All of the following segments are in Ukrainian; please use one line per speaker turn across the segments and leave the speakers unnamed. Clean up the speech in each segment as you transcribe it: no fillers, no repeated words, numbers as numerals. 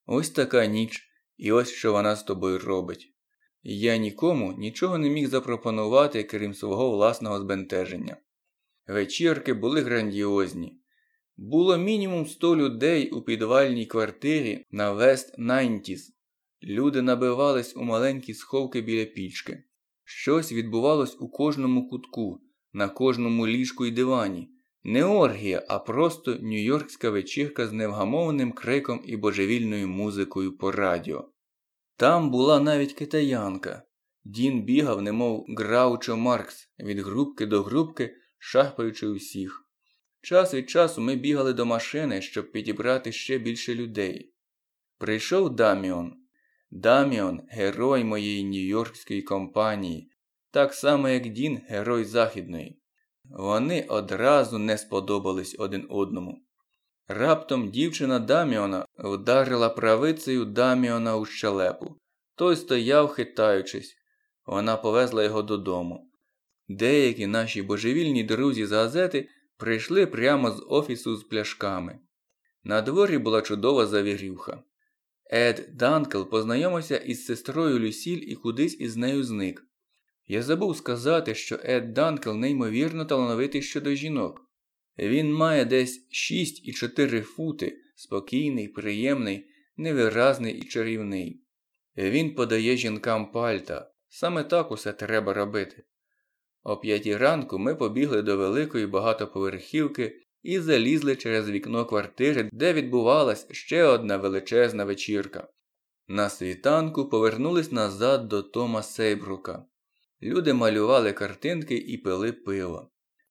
Ось така ніч, і ось що вона з тобою робить. Я нікому нічого не міг запропонувати, крім свого власного збентеження. Вечірки були грандіозні. Було мінімум 100 людей у підвальній квартирі на Вест Найнтіс. Люди набивались у маленькі сховки біля пічки. Щось відбувалось у кожному кутку, на кожному ліжку й дивані. Не оргія, а просто нью-йоркська вечірка з невгамовним криком і божевільною музикою по радіо. Там була навіть китаянка. Дін бігав, немов Граучо Маркс, від групки до групки, шарпаючи усіх. Час від часу ми бігали до машини, щоб підібрати ще більше людей. Прийшов Даміон. Даміон – герой моєї нью-йоркської компанії, так само як Дін – герой Західної. Вони одразу не сподобались один одному. Раптом дівчина Даміона вдарила правицею Даміона у щелепу. Той стояв, хитаючись. Вона повезла його додому. Деякі наші божевільні друзі з газети прийшли прямо з офісу з пляшками. На дворі була чудова завірюха. Ед Данкл познайомився із сестрою Люсіль і кудись із нею зник. Я забув сказати, що Ед Данкл неймовірно талановитий щодо жінок. Він має десь 6,4 фути, спокійний, приємний, невиразний і чарівний. Він подає жінкам пальта. Саме так усе треба робити. О 5 ранку ми побігли до великої багатоповерхівки і залізли через вікно квартири, де відбувалась ще одна величезна вечірка. На світанку повернулись назад до Тома Сейбрука. Люди малювали картинки і пили пиво.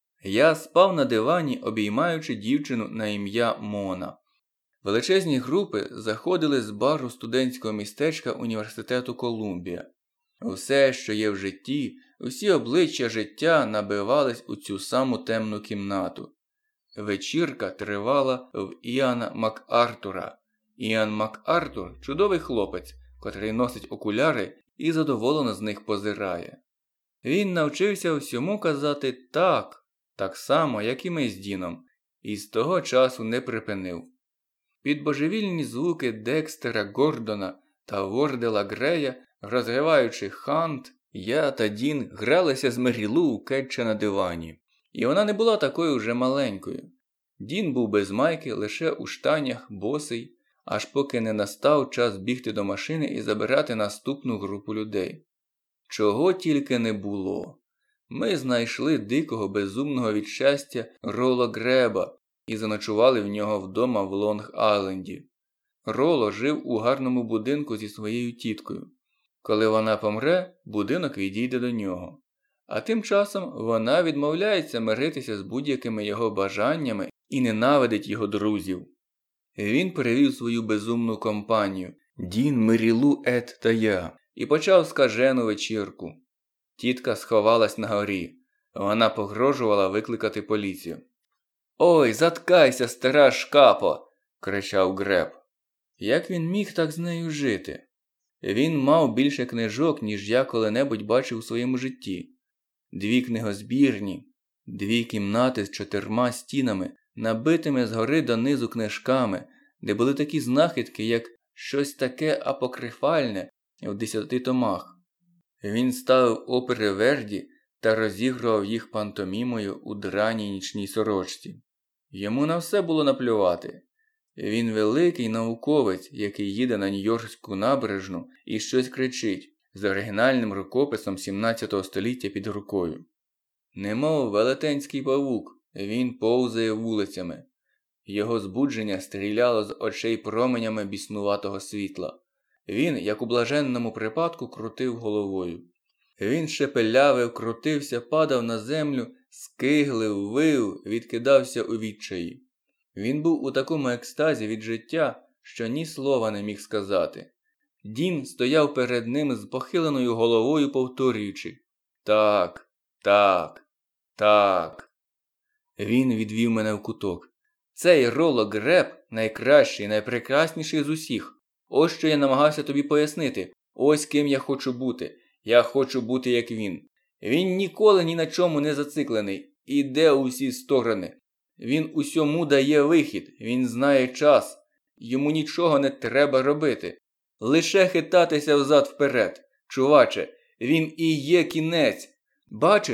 Я спав на дивані, обіймаючи дівчину на ім'я Мона. Величезні групи заходили з бару студентського містечка університету Колумбія. Усе, що є в житті, усі обличчя життя набивались у цю саму темну кімнату. Вечірка тривала в Іана МакАртура. Іан МакАртур – чудовий хлопець, котрий носить окуляри і задоволено з них позирає. Він навчився всьому казати «так», так само, як і ми з Діном, і з того часу не припинив. Під божевільні звуки Декстера Гордона та Вордела Грея, розриваючи хант, я та Дін гралися з Мерілу у кетча на дивані. І вона не була такою вже маленькою. Дін був без майки, лише у штанях, босий, аж поки не настав час бігти до машини і забирати наступну групу людей. Чого тільки не було. Ми знайшли дикого, безумного від щастя Роло Греба і заночували в нього вдома в Лонг-Айленді. Роло жив у гарному будинку зі своєю тіткою. Коли вона помре, будинок відійде до нього. А тим часом вона відмовляється миритися з будь-якими його бажаннями і ненавидить його друзів. Він перевів свою безумну компанію – Дін, Мерілу, Ед та я – і почав скажену вечірку. Тітка сховалась на горі. Вона погрожувала викликати поліцію. «Ой, заткайся, стара шкапо!» – кричав Греб. Як він міг так з нею жити? Він мав більше книжок, ніж я коли-небудь бачив у своєму житті. 2 книгозбірні, 2 кімнати з 4 стінами, набитими згори донизу книжками, де були такі знахідки, як щось таке апокрифальне в 10 томах. Він ставив опери Верді та розігрував їх пантомімою у драній нічній сорочці. Йому на все було наплювати. Він великий науковець, який їде на Нью-Йоркську набережну і щось кричить, з оригінальним рукописом 17 століття під рукою. Немов велетенський павук, він повзає вулицями. Його збудження стріляло з очей променями біснуватого світла. Він, як у блаженному припадку, крутив головою. Він шепелявив, крутився, падав на землю, скиглив, вив, відкидався у відчаї. Він був у такому екстазі від життя, що ні слова не міг сказати. Дін стояв перед ним з похиленою головою, повторюючи «Так, так, так». Він відвів мене в куток. Цей Роло Греб найкращий, найпрекрасніший з усіх. Ось що я намагався тобі пояснити. Ось ким я хочу бути. Я хочу бути як він. Він ніколи ні на чому не зациклений. Іде у всі сторони. Він усьому дає вихід. Він знає час. Йому нічого не треба робити. Лише хитатися взад-вперед. Чуваче, він і є кінець. Бачиш?